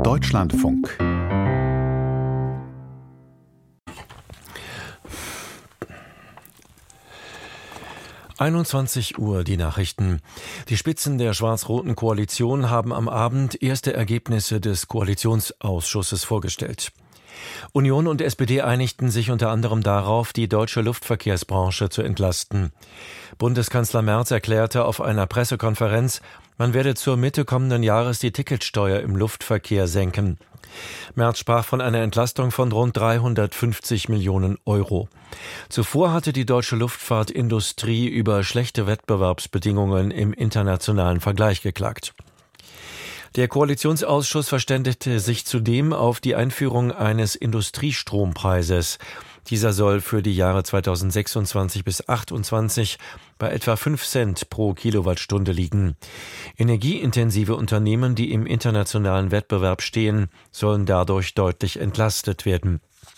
Deutschlandfunk. Uhr, die Nachrichten. Die Spitzen der schwarz-roten Koalition haben am Abend erste Ergebnisse des Koalitionsausschusses vorgestellt. Union und SPD einigten sich unter anderem darauf, die deutsche Luftverkehrsbranche zu entlasten. Bundeskanzler Merz erklärte auf einer Pressekonferenz, man werde zur Mitte kommenden Jahres die Ticketsteuer im Luftverkehr senken. Merz sprach von einer Entlastung von rund 350 Millionen Euro. Zuvor hatte die deutsche Luftfahrtindustrie über schlechte Wettbewerbsbedingungen im internationalen Vergleich geklagt. Der Koalitionsausschuss verständigte sich zudem auf die Einführung eines Industriestrompreises. Dieser soll für die Jahre 2026 bis 2028 bei etwa 5 Cent pro Kilowattstunde liegen. Energieintensive Unternehmen, die im internationalen Wettbewerb stehen, sollen dadurch deutlich entlastet werden.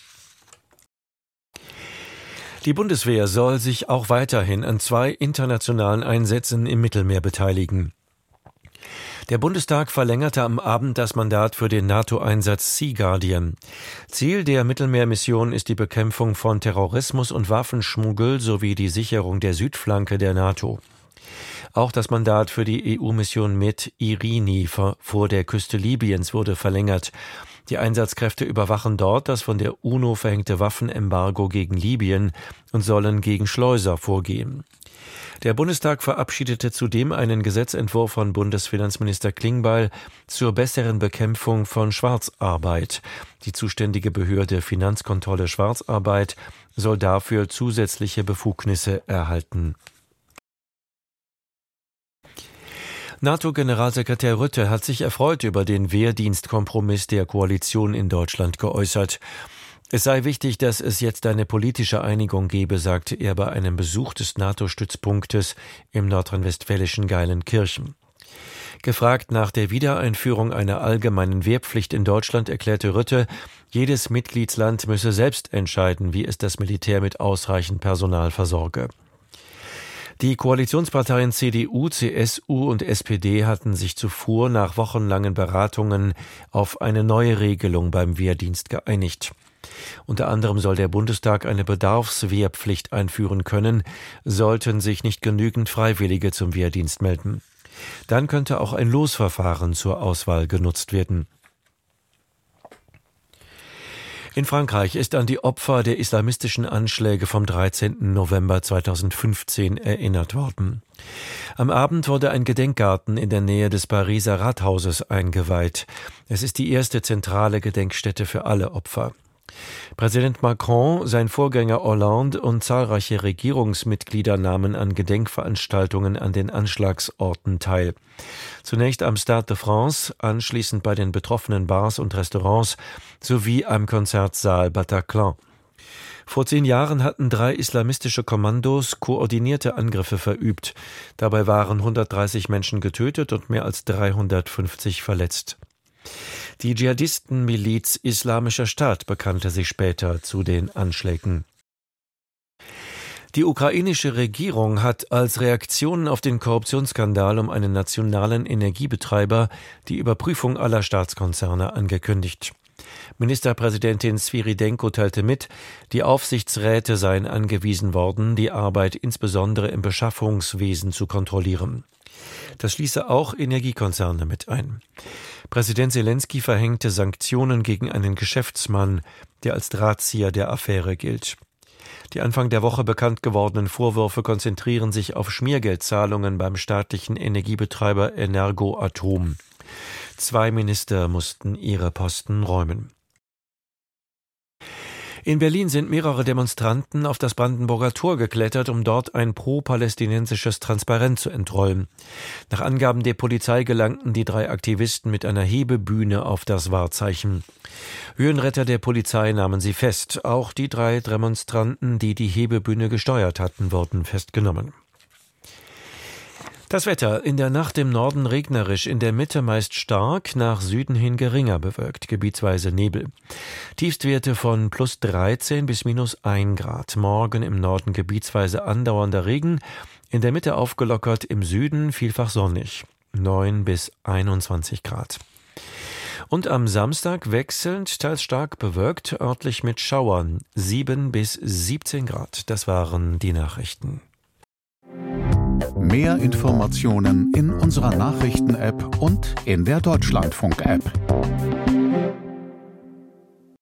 Die Bundeswehr soll sich auch weiterhin an 2 internationalen Einsätzen im Mittelmeer beteiligen. Der Bundestag verlängerte am Abend das Mandat für den NATO-Einsatz Sea Guardian. Ziel der Mittelmeermission ist die Bekämpfung von Terrorismus und Waffenschmuggel sowie die Sicherung der Südflanke der NATO. Auch das Mandat für die EU-Mission mit Irini vor der Küste Libyens wurde verlängert. Die Einsatzkräfte überwachen dort das von der UNO verhängte Waffenembargo gegen Libyen und sollen gegen Schleuser vorgehen. Der Bundestag verabschiedete zudem einen Gesetzentwurf von Bundesfinanzminister Klingbeil zur besseren Bekämpfung von Schwarzarbeit. Die zuständige Behörde Finanzkontrolle Schwarzarbeit soll dafür zusätzliche Befugnisse erhalten. NATO-Generalsekretär Rutte hat sich erfreut über den Wehrdienstkompromiss der Koalition in Deutschland geäußert. Es sei wichtig, dass es jetzt eine politische Einigung gebe, sagte er bei einem Besuch des NATO-Stützpunktes im nordrhein-westfälischen Geilenkirchen. Gefragt nach der Wiedereinführung einer allgemeinen Wehrpflicht in Deutschland erklärte Rutte, jedes Mitgliedsland müsse selbst entscheiden, wie es das Militär mit ausreichend Personal versorge. Die Koalitionsparteien CDU, CSU und SPD hatten sich zuvor nach wochenlangen Beratungen auf eine neue Regelung beim Wehrdienst geeinigt. Unter anderem soll der Bundestag eine Bedarfswehrpflicht einführen können, sollten sich nicht genügend Freiwillige zum Wehrdienst melden. Dann könnte auch ein Losverfahren zur Auswahl genutzt werden. In Frankreich ist an die Opfer der islamistischen Anschläge vom 13. November 2015 erinnert worden. Am Abend wurde ein Gedenkgarten in der Nähe des Pariser Rathauses eingeweiht. Es ist die erste zentrale Gedenkstätte für alle Opfer. Präsident Macron, sein Vorgänger Hollande und zahlreiche Regierungsmitglieder nahmen an Gedenkveranstaltungen an den Anschlagsorten teil. Zunächst am Stade de France, anschließend bei den betroffenen Bars und Restaurants sowie am Konzertsaal Bataclan. Vor 10 Jahren hatten 3 islamistische Kommandos koordinierte Angriffe verübt. Dabei waren 130 Menschen getötet und mehr als 350 verletzt. Die Dschihadistenmiliz Islamischer Staat bekannte sich später zu den Anschlägen. Die ukrainische Regierung hat als Reaktion auf den Korruptionsskandal um einen nationalen Energiebetreiber die Überprüfung aller Staatskonzerne angekündigt. Ministerpräsidentin Svyridenko teilte mit, die Aufsichtsräte seien angewiesen worden, die Arbeit insbesondere im Beschaffungswesen zu kontrollieren. Das schließe auch Energiekonzerne mit ein. Präsident Selenskyj verhängte Sanktionen gegen einen Geschäftsmann, der als Drahtzieher der Affäre gilt. Die Anfang der Woche bekannt gewordenen Vorwürfe konzentrieren sich auf Schmiergeldzahlungen beim staatlichen Energiebetreiber Energoatom. 2 Minister mussten ihre Posten räumen. In Berlin sind mehrere Demonstranten auf das Brandenburger Tor geklettert, um dort ein pro-palästinensisches Transparent zu entrollen. Nach Angaben der Polizei gelangten die 3 Aktivisten mit einer Hebebühne auf das Wahrzeichen. Höhenretter der Polizei nahmen sie fest. Auch die 3 Demonstranten, die die Hebebühne gesteuert hatten, wurden festgenommen. Das Wetter: in der Nacht im Norden regnerisch, in der Mitte meist stark, nach Süden hin geringer bewölkt, gebietsweise Nebel. Tiefstwerte von +13 bis -1 Grad. Morgen im Norden gebietsweise andauernder Regen, in der Mitte aufgelockert, im Süden vielfach sonnig. 9 bis 21 Grad. Und am Samstag wechselnd, teils stark bewölkt, örtlich mit Schauern, 7 bis 17 Grad. Das waren die Nachrichten. Mehr Informationen in unserer Nachrichten-App und in der Deutschlandfunk-App.